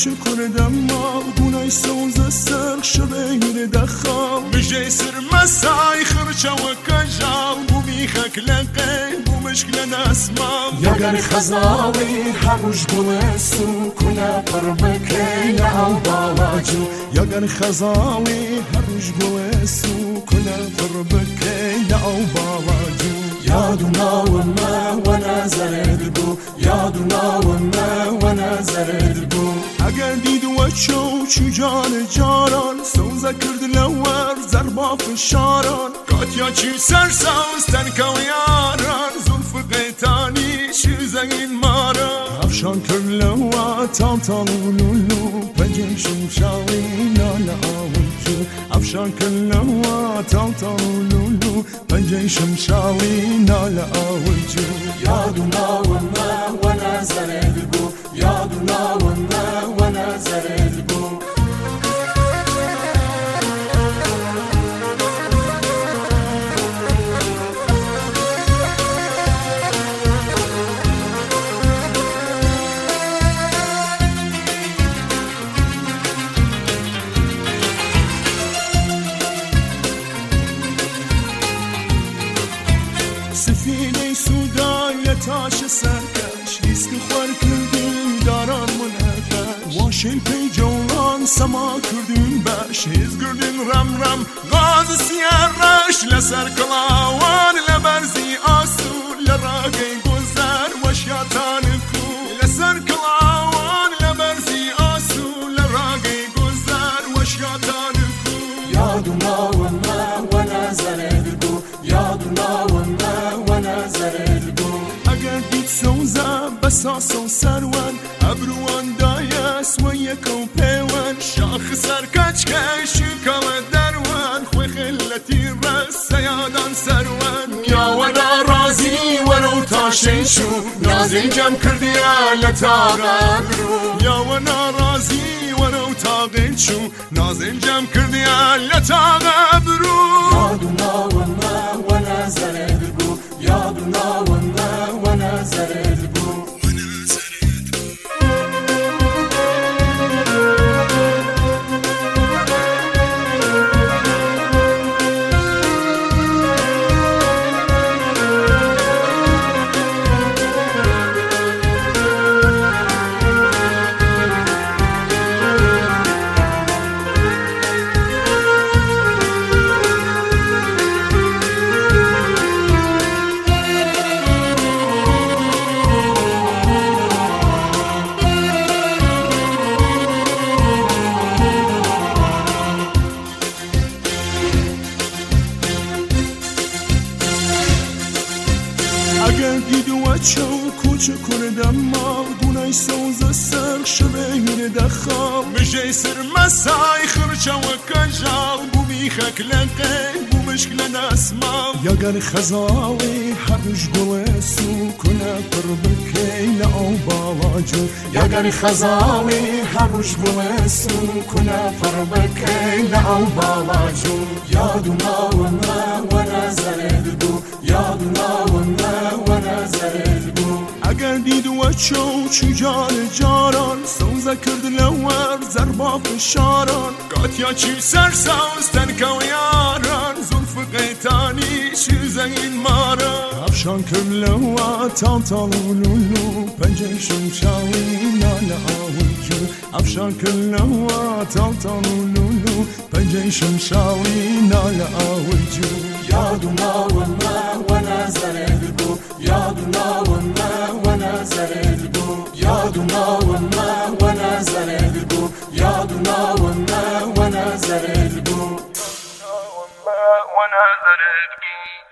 کوچه کردم ما گونای سوز سرخ شبیر دخام بجي سر مساي خرچه و کجاو بو میخک لقی بو مشکل نسمام یگر خزاوی هروش گلسو کنه پر بکی لعو باواجو یگر خزاوی هروش گلسو کنه پر بکی لعو باواجو یادونا وما وانا زرد بو یادونا وما وانا زرد بو اگر دید و چو جان جاران سوزه کرد لور زربا فشاران قاتیا چی سرساز تنکو یاران زلف قیتانی شیزنگین ماران افشان کرد لوا تانتانو لولو پنجه شمشاوی نالا آوچو افشان کرد لوا تانتانو لولو پنجه شمشاوی نالا آوچو یادونا وما وانا زرد بو یادونا وما وانا زرد بو سفینه سودای تاش سرکش ریسک خوار کردیم داران منهکش واشل پی جولان سما کردیم بش هیز کردیم رم رم غاز سیارش لسر کلاوان لبرزی آسو لراغی گذر وشیاتان کو لسر کلاوان لبرزی آسو لراغی گذر وشیاتان کو یادونا وما وانا زرد بو یادونا وما وانا زرد بو اگر دید سوزه بساسو سروان ابروان دایس و یکو پیوان شاخ سرکچ کشی کل دروان خوی خلتی رس سیادان سروان یا و نارازی ورو تاشن شو نازین جم کردی لطاقه برو یا و نارازی ورو تاقین شو نازین جم کردی لطاقه برو یادونا وما وانا زرد بو یادونا وما وانا زرد بو اگر دید و چو کوچه کردم ما گونای سوز سرخ شبیر دخام بجی سر مسای خرچه و کجاو بو میخک لقی بو مشکل نسمام یگر خزاوی هروش گلسو کنه پر بکی لعو باواجو یگر خزاوی هروش گلسو کنه پر بکی لعو باواجو یادونا وما وانا زرد بو یادونا وما وانا زرد بو اگر دید و چو جان جاران سوزه کرد لور زربا فشاران قاتیا چی سرساز تنکو یاران زلف قیتانی شیزنگین ماران افشان کرد لوا تانتانو لولو پنجه شمشاوی نالا آوچو افشان کرد لوا تانتانو لولو پنجه شمشاوی نالا آوچو یادونا وما وانا زرد بو یادونا وما وانا زرد بو یادونا وما وانا زرد بو یادونا وما وانا زرد بو وانا زرد بو